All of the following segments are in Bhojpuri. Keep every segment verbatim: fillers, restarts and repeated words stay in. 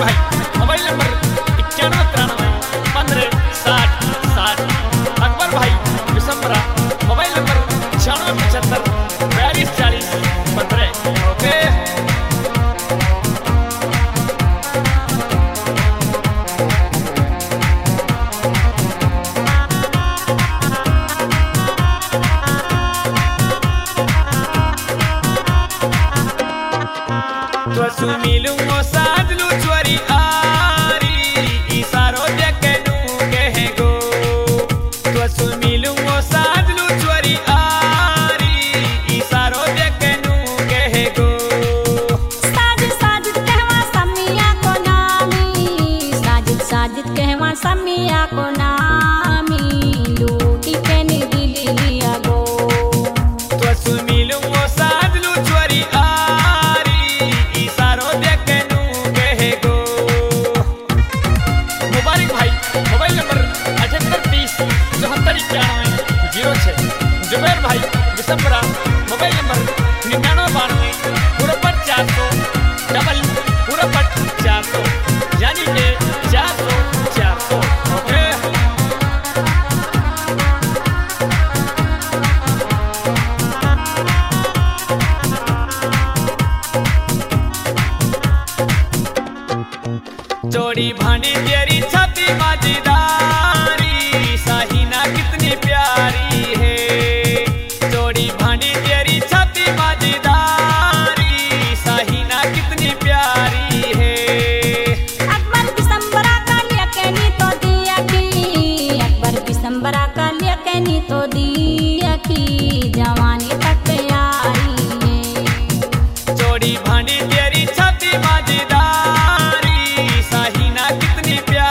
भाई मोबाइल नंबर इक्यानवे तिरानवे पंद्रह साठ साठ। अकबर भाई विशंबरा मोबाइल नंबर छियानवे पचहत्तर बयालीस चालीस पंद्रह। ओके तो सुमिलुंगो सादलु चोरी आरी इसारो जकनु कहेगो। तो सुमिलुंगो सादलु चोरी आरी इसारो जकनु कहेगो। साजिद साजिद कहवा समिया को नामी, साजिद साजिद कहवा समिया को नामी, लूटी के निदिली लिया गो। तो सुमिलुंगो सादलु चोरी जुबैर भाई दिसंबरा मोबाइल नंबर निन्यानवे बानवे पूरा चार सौ डबल पूरा चार सौ यानी के चार सौ चार सौ। ओके चोरी भांडी तेरी छाती माजीदारी, साहिना कितनी प्यारी है। चोरी भांडी तेरी छाती माजीदारी, साहिना कितनी प्यारी है। अकबर दिसंबरा का लिया कहनी तो दिया की, अकबर दिसंबरा का लिया कहनी तो दिया की, जवानी तक प्यारी है। चोरी भांडी तेरी छाती माजीदारी, साहिना कितनी प्यारी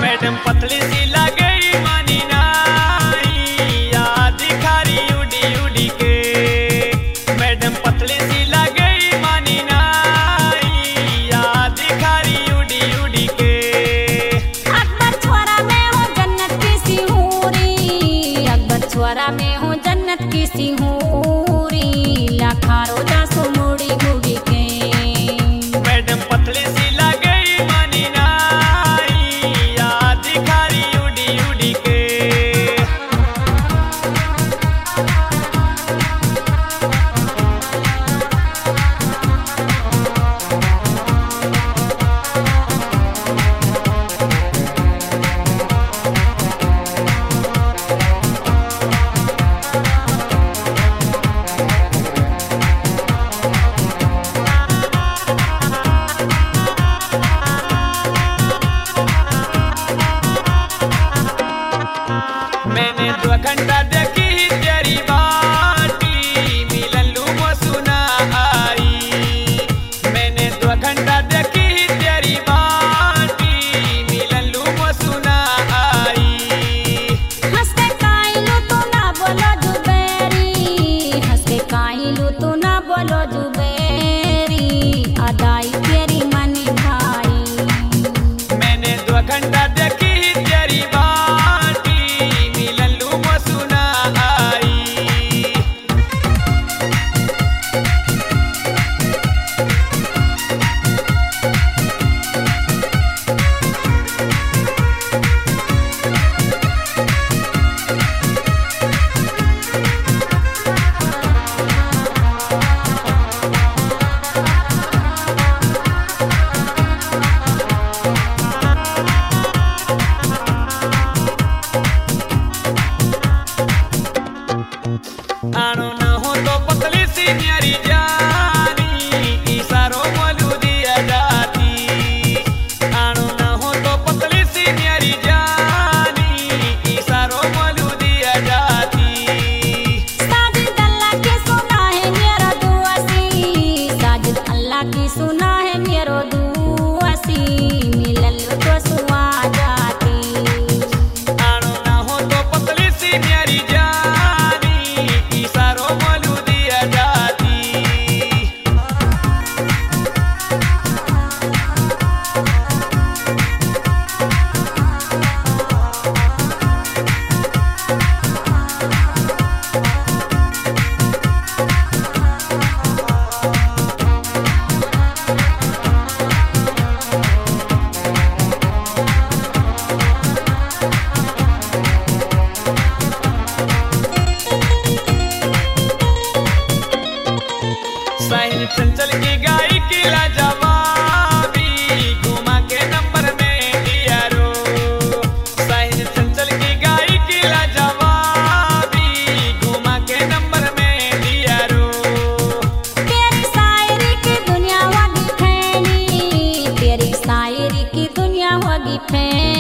मैडम पतली सी लगे मानी नाई याद खारी उड़ी उड़ी के मैडम पतली सी लगे मानी नाई याद खारी उड़ी उड़ी के अकबर छोरा में हूँ जन्नत की सी हूरी अकबर छोरा में हूँ जन्नत की सी हूरी लाखा रोजा सो मुड़ी मुड़ी के मैडम पतली सी लगे मानी नाई याद खारी उड़ी उड़ी के मैंने दो घंटा देखी तेरी बाटी मिलन लू वो सुना आई मैंने दो घंटा देखी तेरी बाटी मिलन लू वो सुना आई हंस के काइलू तू ना बोलो जुबेरी हंस के काइलू तू ना बोलो जुबेरी अदाई तेरी मनी भाई मैंने दो घंटा देखी तेरी बाटी मिलन लू वो सुना आई आनो ना हो तो पतली सी न्यारी जानी इशारों मोलू दिया जाती आनो ना हो तो पतली सी न्यारी जानी इशारों मोलू दिया जाती साजिद अल्लाह की सुना है मेरा दुआसी साजिद अल्लाह की सुना है मेरा दुआसी मिलन लो तो सुआ जाती आनो ना हो तो पतली सी न्यारी जानी इशारों मोलू दिया जाती साहिल चंचल की गाय की लाजवाबी घुमा के नंबर में दिया रो साहिल चंचल की गाय की लाजवाबी घुमा के नंबर में दिया रो तेरी शायरी की दुनिया होगी फैली तेरी शायरी की दुनिया होगी फैली